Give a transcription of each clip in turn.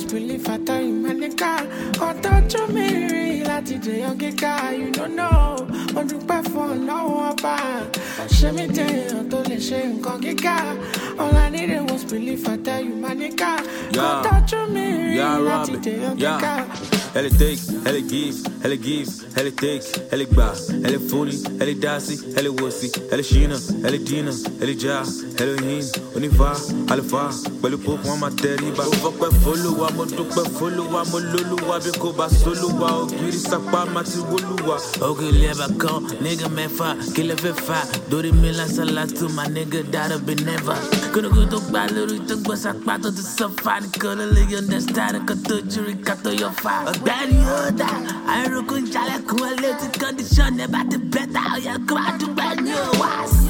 believe I tell you, my nigga. Can't touch me, like the young guy, you don't know. On the platform, no about. Show me down, don't let shame come get all I needed was belief, I tell you, my nigga. Can't touch me, like the young guy. Elle takes, elle gives, elle gives, elle takes, elle bass, elle est funny, elle est dassy, elle est wussy, elle est china, elle est dina, elle est ja, elle est hin, on y va, elle va, belle pour moi ma terriba. Faut pas follow, moi tout pas follow, moi lulu, bien qu'on va solo, au giri ça pas ma tibulua. Ok, les bacons, nigga me fa, qu'il le fait fa, dori me la salade to my nigga that have been never. Gonna go to Baluru, to go sa pato to safari, gonna live understand, cut to jury, cut to your fire. Daddy, I reckon Jala quality condition about the better. You come out to bed, you was.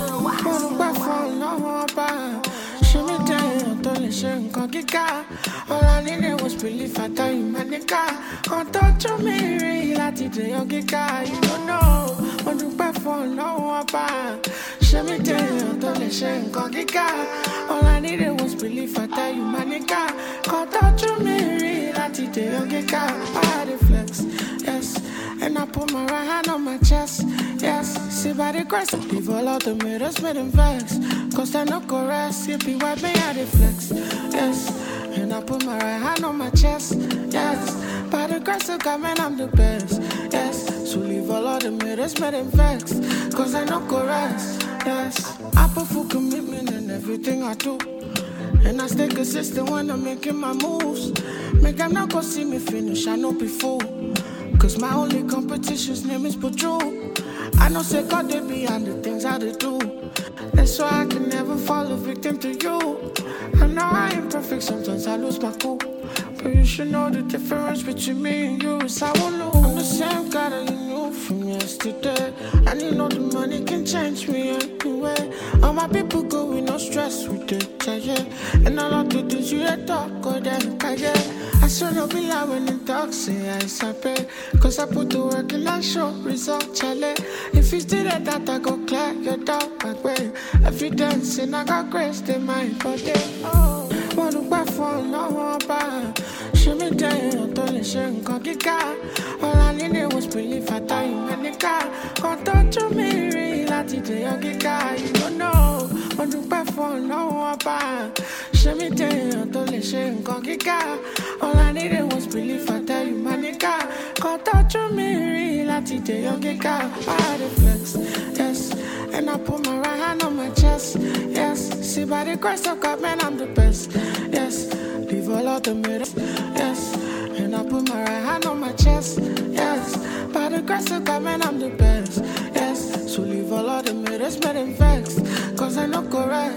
Show me down, don't let shame come get all I needed was belief, I tell you, my nigga. Can't touch me, like the young guy, you don't know. On the platform, no about. Show me down, don't let shame come get all I needed was belief, I tell you, my nigga. Can't touch me, like the young guy. I had a flex, yes. And I put my right hand on my chest, yes. See by the grace, leave all out the mirrors, made them vex. Cause I no go rest, it be wipe me out the flex, yes. And I put my right hand on my chest, yes. By the grace of God, man, I'm the best, yes. So leave all of the mirrors, made them vex. Cause I no go rest, yes. I put full commitment in everything I do. And I stay consistent when I'm making my moves. Make them not go see me finish, I know before. Cause my only competition's name is Patrol. I know say God they behind the things I do. That's why I can never fall a victim to you. I know I ain't perfect, sometimes I lose my cool. But you should know the difference between me and you is I won't lose. I'm the same guy that you knew from yesterday. And you know the money can change me anyway. All my people go with no stress with it, yeah. And all of the things you had talk, go then, yeah. I swear no be lie when they talk, say I sabi. Cause I put the work in and show result, Charlie. If you still at that, I go clear your doubt back way. Evidence, and I got grace, they might forget. Oh, what do I fall, no about? Show me down, don't let shame come get all I needed was belief, I tell you, my nigga. Can't touch me, like the young guy, you don't know. What do I fall, no about? Show me down, don't let shame come get all I needed was belief, I tell you, my nigga. Can't touch me, like the young guy. I had a flex, yes. And I put my right hand on my chest, yes. See by the grace of God, man, I'm the best, yes. Leave all of the mirrors, yes. And I put my right hand on my chest, yes. By the grace of God, man, I'm the best, yes. So leave all of the mirrors, made them vex. Cause I know correct.